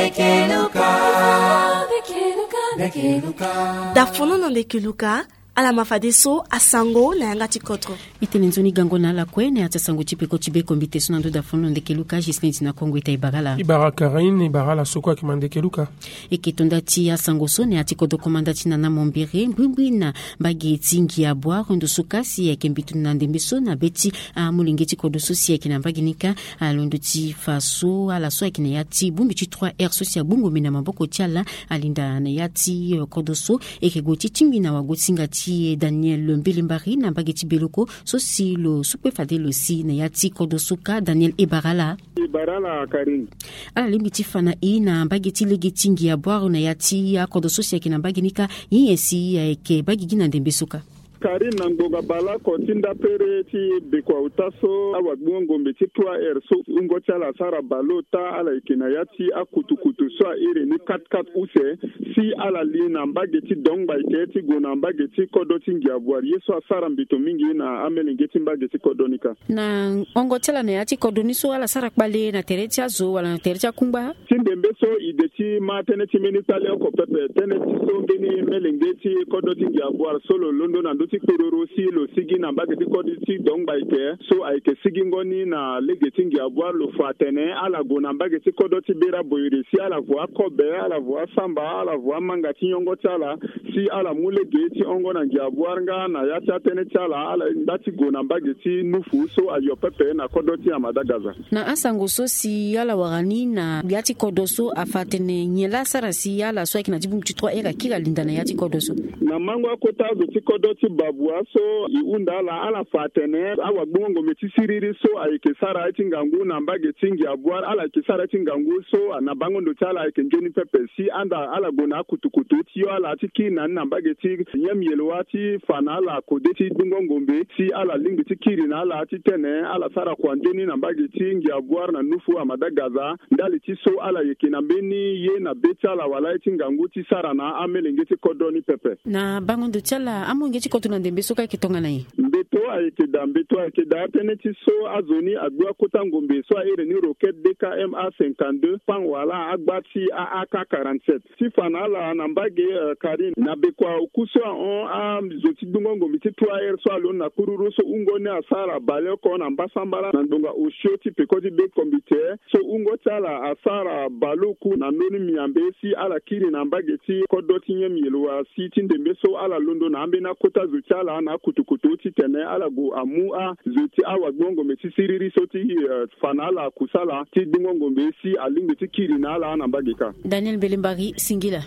Dafono ndekeluka ala mafadeso asango na yanga tikotro itenenzoni gangona la kwene ata sango chipeko chibeko mbiteso nando dafono ndekeluka jisneti na Kongo ita ibara Karine ibara soko akimandekeluka eketonda ti asango so ne atiko dokomanda tina na mombere mbwina mbagi tingi ya boire ndo sukasi ya kembitu na ndembeso na beti mulingeti kodo sosi ya kina mbaginika alondo ti faso ala so yakina yati bumbi ti 3R sosi ya bungo mina maboko tiala alinda na yati kodoso ekegoti timbi na wagotinga ti Daniel Mbelimbari na mbageti beloko sosi lo supe fadelo si na yati kodosoka Daniel Ibarala Karine ala limiti fana na mbageti legetingi ya boire na yati ya kodososi ya kina mbaginika yesi ya ke bagigina ndembesoka Karine nangoga bala kotinda pere ti bekwa utaso awa ngombe ti 3R so ungo chala sara balota ala ikina yati akutukutu so ire ni 4-4 use si ala lina mbageti dongba iketi gona mbageti kodoti ngiabwar yeso asara mbito mingi na amelingeti mbageti kodonika na ongo chala na yati kodoniso ala sara kbale na teretia zo wala na teretia kumba tindembe so ideti ma teneti minitale ko pepe teneti so ngeni melingeti kodoti ngiabwar solo londo na ti kororo si lo sigi na bageti koditi dongba ike so aike sigi ngoni na legeti ngiabwar lo fatene ala gona bageti kodoti bera boyiri si ala voa kobe ala voa samba ala voa mangati nyongo chala si ala mule geti ongo na ngiabwar nga na yacha tene chala ala ndati gona bageti nufu so ayo pepe na kodoti ya madagaza na asango so si ala warani na yati kodoso afatene nyela sara si ala so akina jibu mti 3R kila linda na yati kodoso na mango akotazo ti kodoti babua so iunda ala fatene awa bongo meti siriri so aike sara ati ngangu na mbage tingi abwar ala ke sara ati ngangu so na bango ndo chala aike njoni pepe si anda ala gona kutukutu ti ala ati kina na mbage ti nyamielo ati fana ala kodeti dungo ngombe si ala lingi ti kiri na ala ati tene ala sara kwa njoni na mbage tingi abwar na nufu amadagaza ndali ti so ala yeke na beni ye na betala wala ati ngangu ti sara na amelengeti kodoni pepe na bango ndo chala amongeti kotuna ndembe soka kitonga naye mbeto ayeke da teneti so azoni agwa kota ngombe so aire ni roquette DKM A52 pan wala agbati AK47 si fana la na mbage Karine na bekwa ukuso on zoti dungo ngombe ti 3R so alon na kururu so ungo ne asara bale ko na mbasambala na ndonga oshoti pekoti be kombite so ungo chala asara baloku na noni miambe si ala kiri na mbage ti kodoti nyemielwa si tindembe so ala londo na ambe na kota zuchala na kutukutu ti tene ala go amua zuti awa gbongo meti siriri so ti fanala kusala ti dungo mbesi alingi ti kiri na ala na mbageka Daniel Mbelimbari singila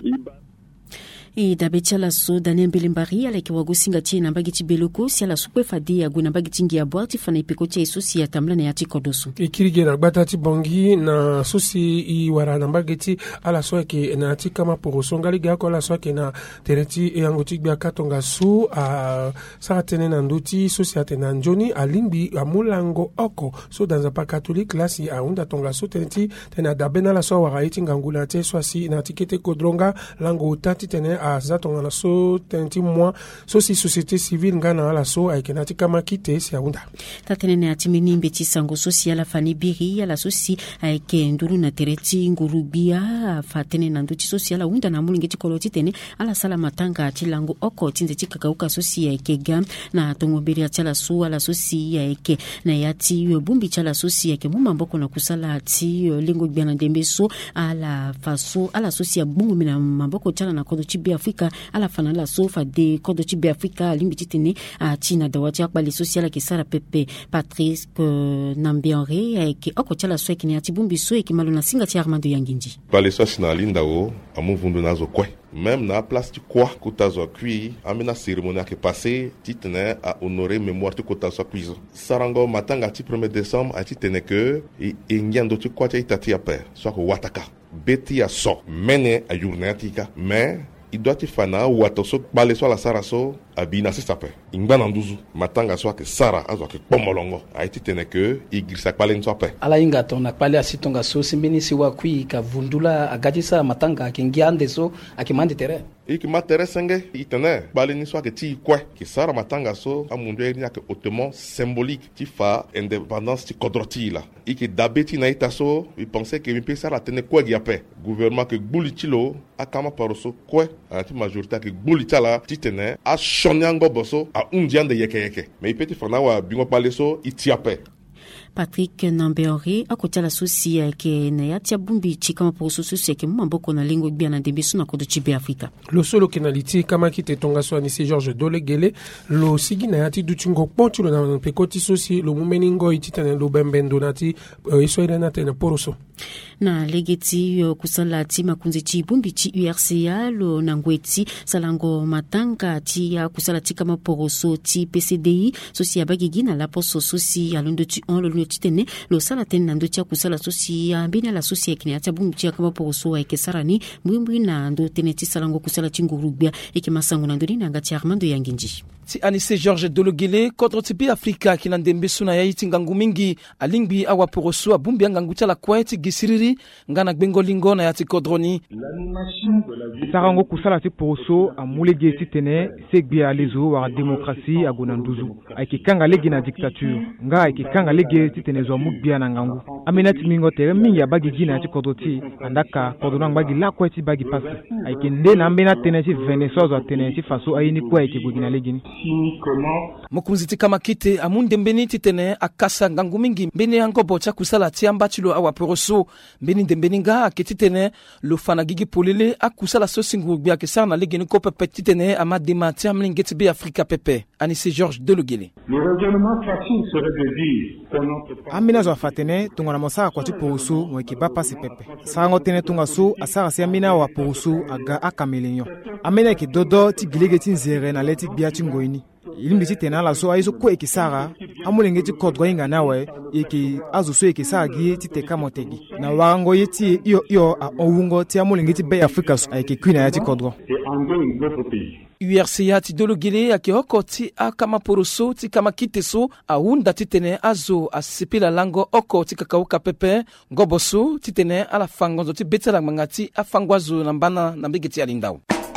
dabechala so Daniel Mbelimbari ala ke wago singati na mbagiti beloko si ala sukwe fadi ya guna mbagiti ngi ya boati fana ipekoti ya isosi ya tamla na yati kodoso ikirige na gbata ti bongi na sosi i wara na mbagiti ala so ke na ti kama poroso ngali ga ko ala so ke na tereti yango ti gba katonga su a sa tene na nduti sosi atena njoni alimbi amulango oko so dans un pas catholique là si a unda tonga so tereti tena dabena la so wara iti ngangula te so si na tikete kodronga lango utati tene a zatonga la so tenti moi so si société civile ngana ala so aikenati kama kite si aunda tatene ne atimini mbeti sango social la fani biri ala so si aike nduru na tereti ngurubia fatene na nduti social unda na mulingeti koloti tene ala sala matanga ati lango oko tinze tikakauka so si aike gam na tongoberi atala so ala so si aike na yati bumbi chala so si aike mumamboko na kusala ati lingo biana dembe so ala faso ala so si abungu mina mamboko chala na kodo chibi Afrika ala fana la sofa de kodo chibi Afrika limbiti tene China dawati akbali social ke sara pepe Patrice Nambianre ke oko chala so ke ni ati bumbi so ke malo na singa ti Armando Yanginji bale so sina linda o amuvundu nazo kwe même na place du quoi kutazo kui amina cérémonie qui passé titene à honorer mémoire tu kutazo kuizo sarango matanga ti 1er décembre a titene que et ngendo tu kwa ti tati aper so ko wataka beti ya so mene a journatika mais il doit te fana watoso bale so la sara so abina se sape ingana nduzu matanga so ke sara azo ke pomolongo aiti tene ke igrisa pale nsope ala inga tona pale asitonga so simbini si wakui ka vundula agajisa matanga kingiande so akimande tere iki matere senge itene bale ni so ke ti kwe ke sara matanga so amundu eri ke hautement symbolique ti fa indépendance ti kodroti la iki dabeti na ita so il pensait que mi pesa la tene kwe giape gouvernement ke gbulitilo akama paroso kwe anti majorité ke gbulitala ti tene a shonyango boso a undiande yeke mais il peut fana wa bingo pale so itiape Patrick Nambeore akotala susi ke na yatia bumbi chikama poroso susi ke mamboko na lingo bia na dembeso na kodo chibe Afrika. Lo solo kenaliti kama kite tonga so anisi Georges Dolegele lo sigi na yati duchingo ponchulo na pekoti susi lo mumeningo ititane lo bembendo nati iso ina tena poroso. Na legeti kusala ti makunzi chi bumbi chi URCA lo nangweti salango matanga ti ya kusala ti kama poroso ti PCDI susi abagigi na la poso susi alundo ti on lo titene lo sala ten nando ti kusala susi ambina la susi ekine ati bumbi ti kama poroso eke sarani mwimwi na ndo teneti salango kusala ti ngurubia eke masango nando ni nanga ti Armando Yanginji ti anise Georges Dologele contre tibi Afrika kina ndembe suna ya iti ngangu mingi alingbi awa poroso abumbi ngangu ti la kweti gisiriri ngana gbengolingo na yati kodroni sarango kusala ti poroso amulege ti tene segbi alezo wa demokrasi agona nduzu aikikanga legi na dictature nga aikikanga legi ti tene zo mubia na ngangu amena ti mingo tere mingi abagi gina ti kodoti andaka kodona bagi la kweti bagi pasi aikinde na ambena tene ti venezuela tene ti faso ayini kwa aikigina legi ni mokunzi ti kama kite amunde mbeni ti tene akasa ngangu mingi mbeni angobo cha kusala ti ambachilo awa poroso mbeni ndembeni nga aketi tene lo fana gigi polele akusala so singu bia ke sana legeni ko pepe ti tene amadema ti amlinge ti bi Afrika pepe anise Georges Dologele le raisonnement facile serait de dire amina zo fatene tungona mosaka kwa ti poroso mweke ba pasi pepe sango tene tunga so asara si amina wa poroso aga akamelenyo amena ke dodo ti gilege ti nzere na leti bia ti ngoini ilimbi ti tene ala so aizo ko eke sara amulenge ti kodgo inga nawe eke azo so eke sara gi ti teka motegi na warango ye ti iyo a owungo ti amulenge ti be Afrika so eke kwina ya ti kodgo URCA ti Dologele ake oko ti akama poroso ti kama kite so aunda ti tene azo asipila lango oko ti kakauka pepe ngoboso ti tene ala fangonzo ti betela mangati afangwazo na mbana na mbige ti alindao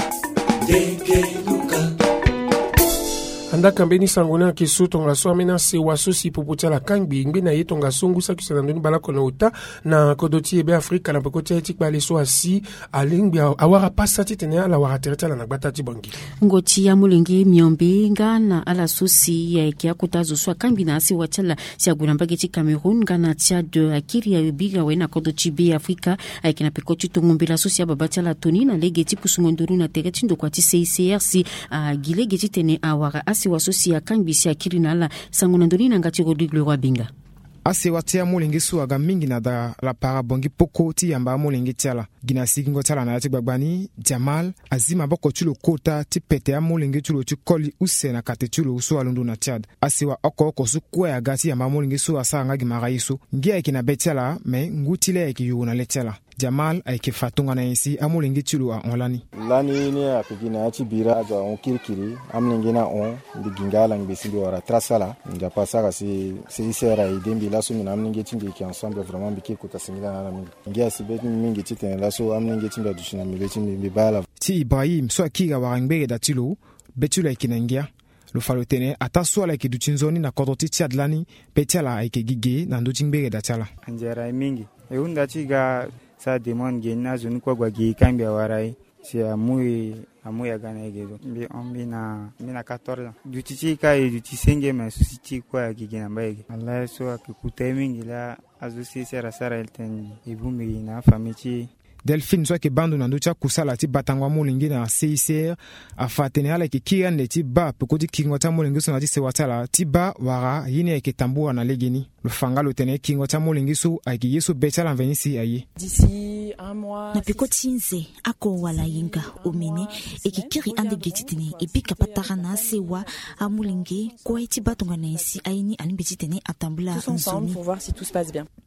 anda kambeni sangona ke so tonga so amena se waso si popotia la kangbi ngbe na ye tonga so ngusa kisana ndoni bala kona uta na kodoti ebe Afrika na pekoti etik bale so asi alingbi awara pasati tene ala wara tereta la nagbata ti bangi ngoti ya mulengi miombe ngana ala sosi ya kia kutazo so kangbi na asi wachala si aguna mbage ti Cameroon ngana tia de akiri ya biga wena kodoti be Afrika aikina pekoti tongombe la sosi ya babati la toni na legeti pusungonduru na tereti ndo kwa ti CICRC gilege ti tene awara asi wasosi ya kangbi akiri na ala sangona ndoni na ngati Rodrigue Leroy Binga ase watia mulenge su aga mingi na da la parabongi poko ti yamba mulenge tiala gina sigingo tiala na yati gbagbani Jamal azima boko chulo kota ti pete ya mulenge chulo ti koli use na kate chulo uso alundu na Chad ase wa oko su kwe aga ti yamba mulenge su asa nga gimara iso ngi aiki na betiala me ngutile aiki yu na letiala Jamal aiki fatunga na yisi amulenge chulo a onlani lani ni apigina yati bira aza on kirikiri amulenge na on di gingala ngbisi wara trasala nja pasaka si isera idembi la so mina amninge tindi ki ensemble vraiment biki ko tasingila na mingi ngia sibet mingi titene la so amninge timba dushina mile timbi bala ti Ibrahim so akiga warangbe da tilo betula ikinangia lo falotene ataswa la kiduchinzoni na kodoti Chadlani petiala aike gige na ndochingbe da chala anjera mingi e unda chiga sa demon gena zuni kwa gwa gi kambia warai si amui agana egezo mbi ombi na 14 dutichi ka dutisenge ma susiti kwa gigena mbaege Allah so akikuta mingi la azusi sera sara elten ibumi na famichi Delphine so ke bandu na ndocha kusala ti batangwa mulingi na CICR afatene ala ke kiande ti ba pekoti kingo ta mulingi so na ti sewatala ti ba wara yine ke tambua na legeni le fangalo tene kingo ta mulingi so aki yeso betala venisi aye d'ici un mois na pekoti nze ako wala yinga omene ekikiri ande getitene epika patara na sewa amulingi kwa ti batonga na isi ayini alimbeti tene atambula ensemble pour voir si tout se passe bien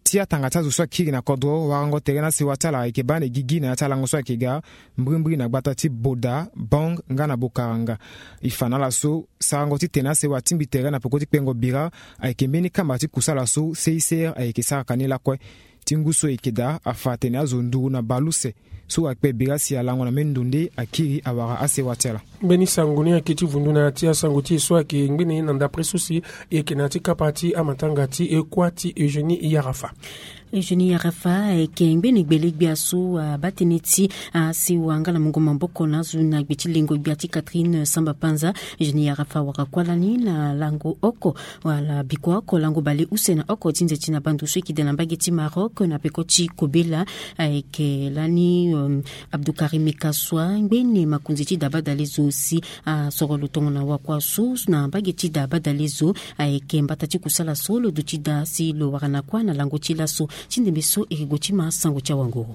tia tanga tazo so kiri na kodro warango terena si watala eke bane gigi na atala ngoso akega mbri na gbata ti boda bang ngana bokaranga ifana la so sarango ti tena se watimbi terena pokoti pengo bira eke mbeni kamba ti kusala so seiser eke sakanela kwe tinguso ekeda afatene azondu na baluse so akpe bira si alango na mendunde akiri awara ase watela beni sanguni akiti vunduna tia sanguti so ake ngini nanda presusi eke nati kapati amatangati ekwati Eugenie Yarafa. Eugenie Yarafa kembe ni gbelegbia so bateneti si wangala mungoma mboko nazu na gbetilengo gbiati Catherine Samba Panza. Eugenie Yarafa wakakwalani na lango oko wala biko oko lango bale usena oko tinze tina bandu so kidena bageti Maroc na pekoti Kobela ke lani Abdou Karim Kaswa ngene makunziti dabadalezo si sorolo tongo na wakwa so na bageti dabadalezo ke mbatati kusala solo dutida si lo warana kwa na lango chila so Chindembeso Erigochima Sango cha Wangoro.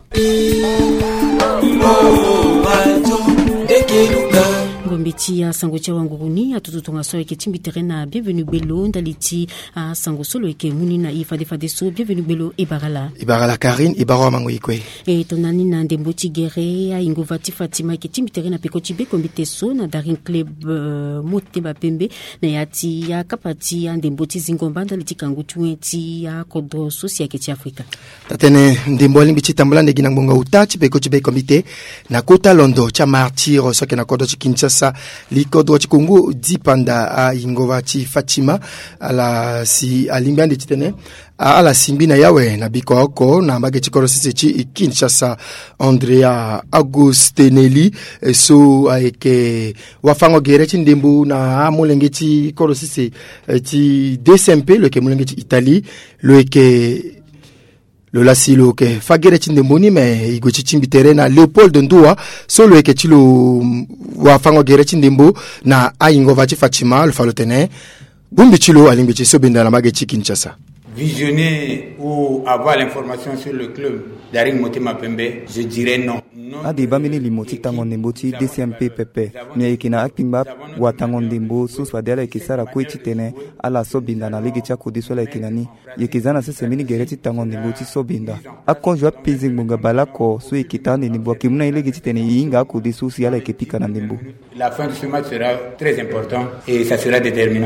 Ngombeti ya Sango cha Wangoro ni atututonga so eke timbi terena bienvenue belo ndaliti Sango solo eke muni na ifade so bienvenue belo Ibarala Karine Ibaro Mangoikwe. Tonani na ndemboti gere Ingovati Fatima eke timbi terena pekoti be kombite so na Daring Club Moteba Pembe na yati ya kapati ya ndemboti zingomba ndaliti kangutuenti ya kodro sosi eke Afrika. Tatene ndembo limbichi tambula ndegi nangbonga utachi beko chibe komite na kota londo cha martiro soke na kodo Kinshasa likodo chikungu dipanda a Ingovati Fatima ala si alimbiande chitene ala simbina yawe na biko oko na mbage chikoro sisi Kinshasa Andrea Augustinelli so aeke wafango gerechi ndembo na mulengeti koro sisi ti DSMP lo ke mulengeti Italie lo ke le lasilo ke fagere chindemboni me igochi chimbitere na Leopold Ndua solo eke chilo wafango gere chindembo na Ingovati Fatima le falotene bumbi chilo alimbichi sobinda na magechi Kinshasa. Visionner ou avoir l'information sur le club Daring Motema Pembe, je dirais non. Adi bamini limoti tango ndemboti DCMP pepe ni ikina akpimba wa tango ndembo so swadela ikisara kwechi tene ala sobinda na ligi cha kodisola ikinani yekizana sese mini gereti tango ndemboti sobinda akonjwa pizing munga balako so ikitande ndembo kimuna iligi tene yinga kodiso si ala ikipika na ndembo. La fin de ce match sera très important et ça sera déterminant.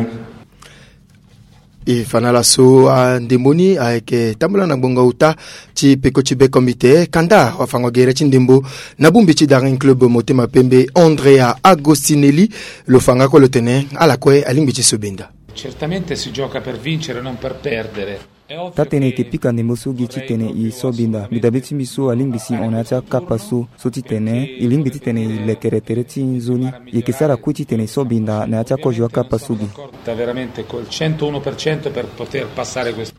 E fanala so ndemboni aeke tambula na bonga uta ti peko chibe komite kanda wafango gere chindembo na bumbi chi Daring Club Motema Pembe Andrea Agostinelli lo fanga ko lo tene ala kwe alimbi chi sobinda. Certamente si gioca per vincere non per perdere. Tatene ke pika ndembo so gichi tene I sobinda midabeti miso alimbisi onacha kapaso so titene ilimbiti tene lekere tereti zoni yekisara kuti tene sobinda na acha ko jwa kapaso gi veramente col 101% per poter passare questo.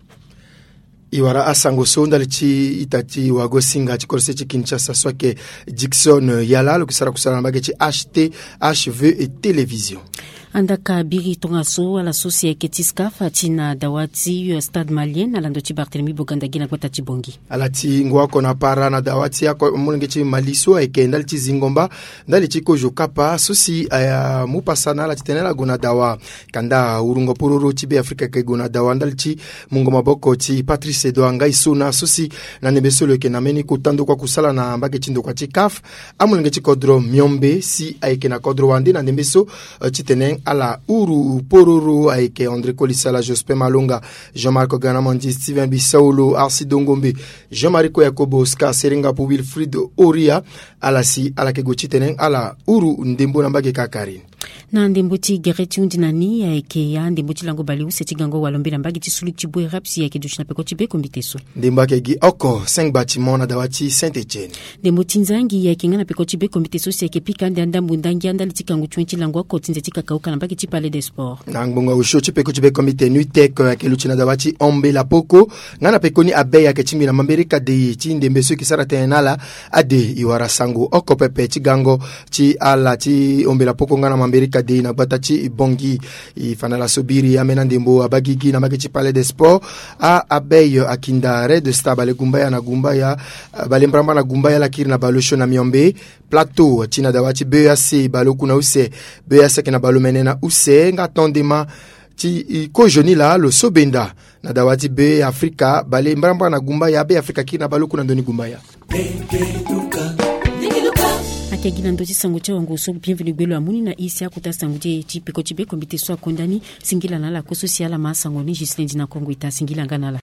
Iwara asango sonda lichi itati wagosinga chikorse Kinshasa swake Dixon Yala lokisara kusara magechi HT HV et télévision. Andaka biri tongaso ala sosia ketiska fatina dawati Stade Malien alando ti Barthélemy Bogandagi na kwata Tibongi. Alati ngwako na para na dawati yako mulengeti maliso ekenda ti zingomba ndali ti kojo kapa sosi mupasana la titenela gona dawa kanda urungo pororo ti be Afrika ke gona dawa ndali ti mungoma boko ti Patrice Edo ngai sona sosi na nebesolo ke na meni kutando kwa kusala na mbage tindo kwa ti CAF amulengeti kodro miombe si aike na kodro wande na nebeso titenen ala uru pororo aike André Kolisala, Jospin Malonga, Jean-Marc Ganamandi, Steven Bissaulo, Arsido Ngombe, Jean-Marie Koyakobo, Oscar Serenga pour Wilfried Oria ala si ala ke gochitenen ala uru ndembo na mbage kakari na ndembo ti gereti undinani aike ya ndembo ti lango baliu seti gango walombe na mbage ti sulu ti bwe rapsi aike dushina peko ti be kombite so ndembo ke gi oko 5 bâtiments na dawati Saint-Etienne ndembo tinzangi aike ngana peko ti be kombite so aike pika ndambu ndangi andali ti kangu twenti lango ko tinze ti kakauka na mbage ti Palais des Sports na ngbonga usho ti peko ti be komite nutek aike luchina dawati ombe la poko ngana peko ni abeya ke timbi na mamberika de ti ndembe so ki sara tenala ade iwara sango oko pepe ti gango ti ala ti ombe la poko ngana mamberika de na batati bongi ifanala sobiri amena ndembo abagigi na mageti Palais des Sports a abeyo akinda red star bale gumbaya na gumbaya bale mbramba na gumbaya la kiri na balosho na miombe plateau tina dawati BAC balo kuna use BAC kina balo menena use nga tondema ti ko joni la lo sobenda na dawati be Afrika bale mbramba na gumba ya be Afrika kina baluku na ndoni gumba ya akegina ndo chisango cha wangu so bienvenue belo amuni na isi akuta sango je chipeko chibe kombite so kondani singila na la ko social ma sango ni Gislin na Kongo ita singila ngana la